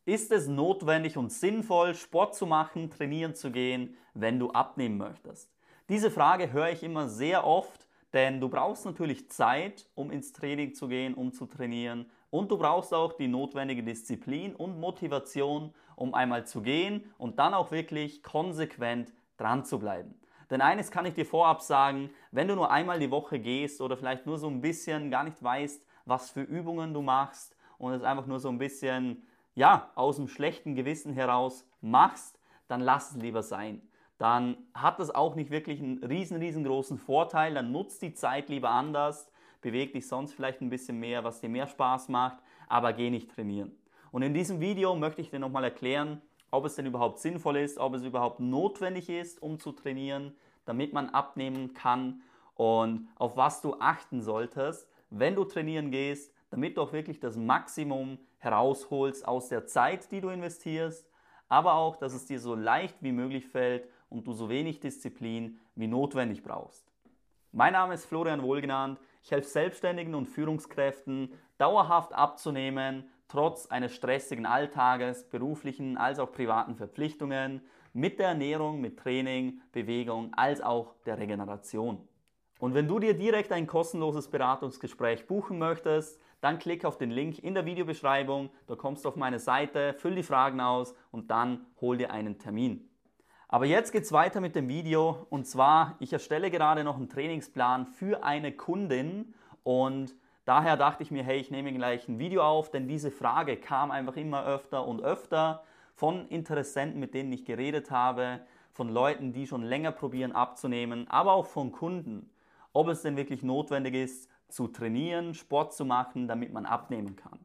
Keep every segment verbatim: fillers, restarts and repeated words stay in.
Ist es notwendig und sinnvoll, Sport zu machen, trainieren zu gehen, wenn du abnehmen möchtest? Diese Frage höre ich immer sehr oft, denn du brauchst natürlich Zeit, um ins Training zu gehen, um zu trainieren, und du brauchst auch die notwendige Disziplin und Motivation, um einmal zu gehen und dann auch wirklich konsequent dran zu bleiben. Denn eines kann ich dir vorab sagen: Wenn du nur einmal die Woche gehst oder vielleicht nur so ein bisschen gar nicht weißt, was für Übungen du machst und es einfach nur so ein bisschen, ja, aus dem schlechten Gewissen heraus machst, dann lass es lieber sein. Dann hat das auch nicht wirklich einen riesen, riesengroßen Vorteil. Dann nutzt die Zeit lieber anders, beweg dich sonst vielleicht ein bisschen mehr, was dir mehr Spaß macht, aber geh nicht trainieren. Und in diesem Video möchte ich dir nochmal erklären, ob es denn überhaupt sinnvoll ist, ob es überhaupt notwendig ist, um zu trainieren, damit man abnehmen kann, und auf was du achten solltest, wenn du trainieren gehst, damit du auch wirklich das Maximum herausholst aus der Zeit, die du investierst, aber auch, dass es dir so leicht wie möglich fällt und du so wenig Disziplin wie notwendig brauchst. Mein Name ist Florian Wohlgenannt. Ich helfe Selbstständigen und Führungskräften, dauerhaft abzunehmen, trotz eines stressigen Alltages, beruflichen als auch privaten Verpflichtungen, mit der Ernährung, mit Training, Bewegung als auch der Regeneration. Und wenn du dir direkt ein kostenloses Beratungsgespräch buchen möchtest, dann klick auf den Link in der Videobeschreibung, da kommst du auf meine Seite, füll die Fragen aus und dann hol dir einen Termin. Aber jetzt geht es weiter mit dem Video, und zwar, ich erstelle gerade noch einen Trainingsplan für eine Kundin, und daher dachte ich mir, hey, ich nehme gleich ein Video auf, denn diese Frage kam einfach immer öfter und öfter von Interessenten, mit denen ich geredet habe, von Leuten, die schon länger probieren abzunehmen, aber auch von Kunden, ob es denn wirklich notwendig ist, zu trainieren, Sport zu machen, damit man abnehmen kann.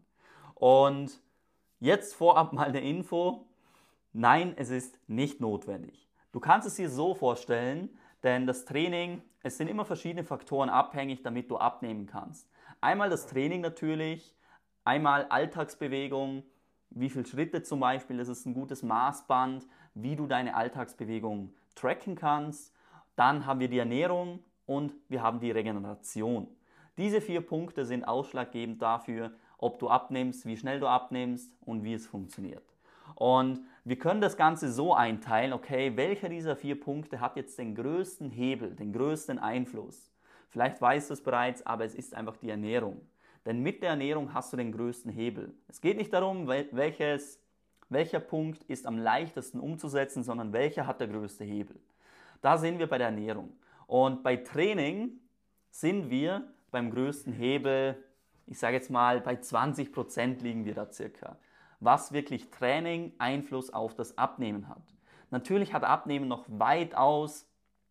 Und jetzt vorab mal eine Info: Nein, es ist nicht notwendig. Du kannst es dir so vorstellen, denn das Training, es sind immer verschiedene Faktoren abhängig, damit du abnehmen kannst. Einmal das Training natürlich, einmal Alltagsbewegung, wie viele Schritte zum Beispiel, das ist ein gutes Maßband, wie du deine Alltagsbewegung tracken kannst. Dann haben wir die Ernährung und wir haben die Regeneration. Diese vier Punkte sind ausschlaggebend dafür, ob du abnimmst, wie schnell du abnimmst und wie es funktioniert. Und wir können das Ganze so einteilen: Okay, welcher dieser vier Punkte hat jetzt den größten Hebel, den größten Einfluss? Vielleicht weißt du es bereits, aber es ist einfach die Ernährung. Denn mit der Ernährung hast du den größten Hebel. Es geht nicht darum, welches, welcher Punkt ist am leichtesten umzusetzen, sondern welcher hat der größte Hebel. Da sind wir bei der Ernährung. Und bei Training sind wir beim größten Hebel, ich sage jetzt mal, bei zwanzig Prozent liegen wir da circa, was wirklich Training Einfluss auf das Abnehmen hat. Natürlich hat Abnehmen noch weitaus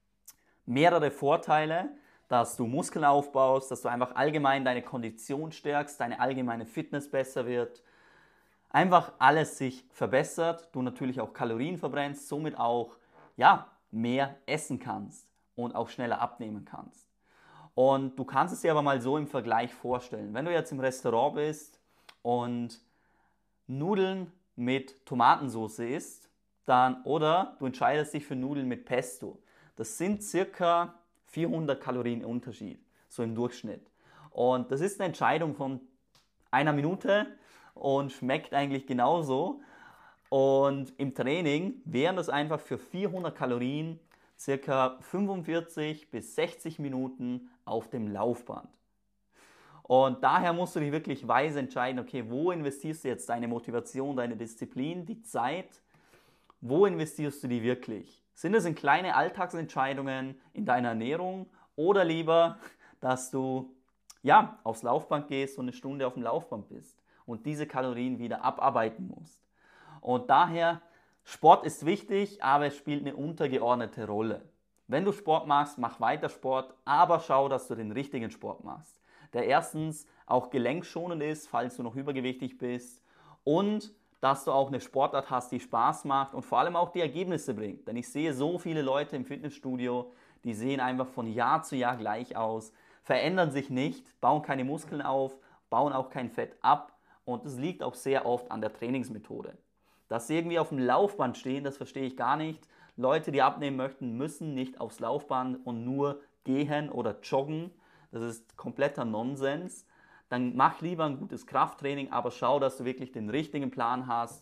mehrere Vorteile, dass du Muskeln aufbaust, dass du einfach allgemein deine Kondition stärkst, deine allgemeine Fitness besser wird, einfach alles sich verbessert, du natürlich auch Kalorien verbrennst, somit auch, ja, mehr essen kannst und auch schneller abnehmen kannst. Und du kannst es dir aber mal so im Vergleich vorstellen: Wenn du jetzt im Restaurant bist und Nudeln mit Tomatensauce isst, dann, oder du entscheidest dich für Nudeln mit Pesto. Das sind circa vierhundert Kalorien Unterschied, so im Durchschnitt. Und das ist eine Entscheidung von einer Minute und schmeckt eigentlich genauso. Und im Training wären das einfach für vierhundert Kalorien circa fünfundvierzig bis sechzig Minuten auf dem Laufband. Und daher musst du dich wirklich weise entscheiden: Okay, wo investierst du jetzt deine Motivation, deine Disziplin, die Zeit? Wo investierst du die wirklich? Sind es in kleine Alltagsentscheidungen in deiner Ernährung, oder lieber, dass du, ja, aufs Laufband gehst und eine Stunde auf dem Laufband bist und diese Kalorien wieder abarbeiten musst? Und daher, Sport ist wichtig, aber es spielt eine untergeordnete Rolle. Wenn du Sport machst, mach weiter Sport, aber schau, dass du den richtigen Sport machst, der erstens auch gelenkschonend ist, falls du noch übergewichtig bist, und dass du auch eine Sportart hast, die Spaß macht und vor allem auch die Ergebnisse bringt. Denn ich sehe so viele Leute im Fitnessstudio, die sehen einfach von Jahr zu Jahr gleich aus, verändern sich nicht, bauen keine Muskeln auf, bauen auch kein Fett ab, und das liegt auch sehr oft an der Trainingsmethode. Dass sie irgendwie auf dem Laufband stehen, das verstehe ich gar nicht. Leute, die abnehmen möchten, müssen nicht aufs Laufband und nur gehen oder joggen. Das ist kompletter Nonsens. Dann mach lieber ein gutes Krafttraining, aber schau, dass du wirklich den richtigen Plan hast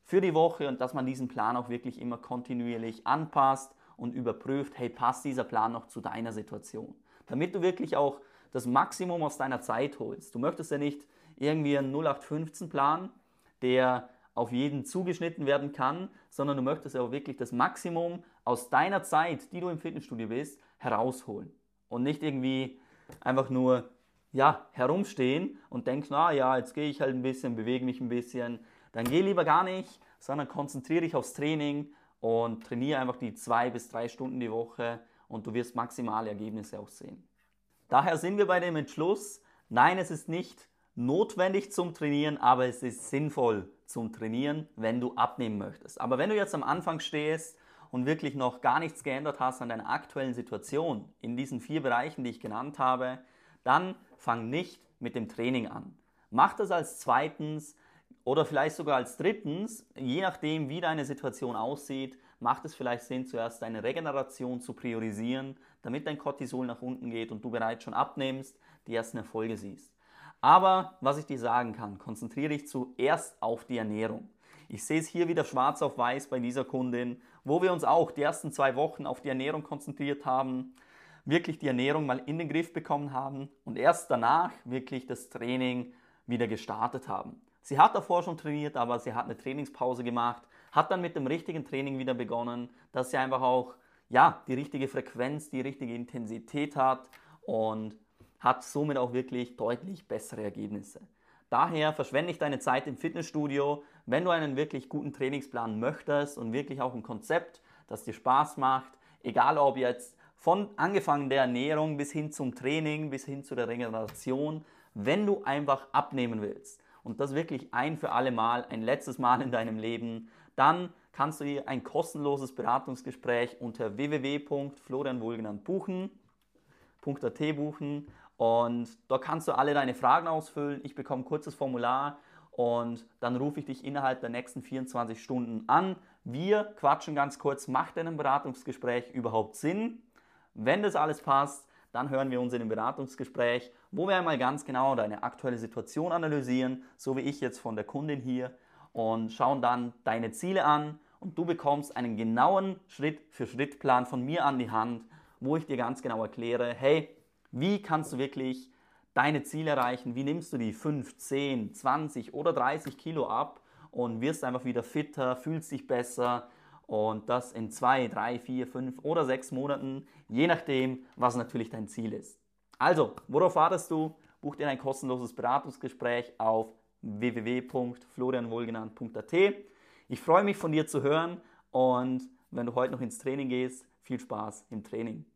für die Woche und dass man diesen Plan auch wirklich immer kontinuierlich anpasst und überprüft, hey, passt dieser Plan noch zu deiner Situation? Damit du wirklich auch das Maximum aus deiner Zeit holst. Du möchtest ja nicht irgendwie einen null acht fünfzehn Plan, der auf jeden zugeschnitten werden kann, sondern du möchtest ja auch wirklich das Maximum aus deiner Zeit, die du im Fitnessstudio bist, herausholen. Und nicht irgendwie einfach nur ja, herumstehen und denkst, na ja, jetzt gehe ich halt ein bisschen, bewege mich ein bisschen. Dann geh lieber gar nicht, sondern konzentriere dich aufs Training und trainiere einfach die zwei bis drei Stunden die Woche und du wirst maximale Ergebnisse auch sehen. Daher sind wir bei dem Entschluss, nein, es ist nicht notwendig zum Trainieren, aber es ist sinnvoll zum Trainieren, wenn du abnehmen möchtest. Aber wenn du jetzt am Anfang stehst und wirklich noch gar nichts geändert hast an deiner aktuellen Situation in diesen vier Bereichen, die ich genannt habe, dann fang nicht mit dem Training an. Mach das als zweitens oder vielleicht sogar als drittens, je nachdem wie deine Situation aussieht, macht es vielleicht Sinn, zuerst deine Regeneration zu priorisieren, damit dein Cortisol nach unten geht und du bereits schon abnimmst, die ersten Erfolge siehst. Aber was ich dir sagen kann, konzentriere dich zuerst auf die Ernährung. Ich sehe es hier wieder schwarz auf weiß bei dieser Kundin, wo wir uns auch die ersten zwei Wochen auf die Ernährung konzentriert haben, wirklich die Ernährung mal in den Griff bekommen haben und erst danach wirklich das Training wieder gestartet haben. Sie hat davor schon trainiert, aber sie hat eine Trainingspause gemacht, hat dann mit dem richtigen Training wieder begonnen, dass sie einfach auch ja, die richtige Frequenz, die richtige Intensität hat und hat somit auch wirklich deutlich bessere Ergebnisse. Daher verschwende nicht deine Zeit im Fitnessstudio, wenn du einen wirklich guten Trainingsplan möchtest und wirklich auch ein Konzept, das dir Spaß macht, egal ob jetzt von angefangen der Ernährung bis hin zum Training, bis hin zu der Regeneration, wenn du einfach abnehmen willst und das wirklich ein für alle Mal, ein letztes Mal in deinem Leben, dann kannst du dir ein kostenloses Beratungsgespräch unter w w w punkt florian wohlgenannt buchen punkt a t buchen und da kannst du alle deine Fragen ausfüllen. Ich bekomme ein kurzes Formular und dann rufe ich dich innerhalb der nächsten vierundzwanzig Stunden an. Wir quatschen ganz kurz, macht denn ein Beratungsgespräch überhaupt Sinn? Wenn das alles passt, dann hören wir uns in dem Beratungsgespräch, wo wir einmal ganz genau deine aktuelle Situation analysieren, so wie ich jetzt von der Kundin hier, und schauen dann deine Ziele an und du bekommst einen genauen Schritt-für-Schritt-Plan von mir an die Hand, wo ich dir ganz genau erkläre, hey, wie kannst du wirklich deine Ziele erreichen, wie nimmst du die fünf, zehn, zwanzig oder dreißig Kilo ab und wirst einfach wieder fitter, fühlst dich besser und das in zwei, drei, vier, fünf oder sechs Monaten, je nachdem, was natürlich dein Ziel ist. Also, worauf wartest du? Buch dir ein kostenloses Beratungsgespräch auf w w w punkt florian wohlgenannt punkt a t. Ich freue mich von dir zu hören und wenn du heute noch ins Training gehst, viel Spaß im Training.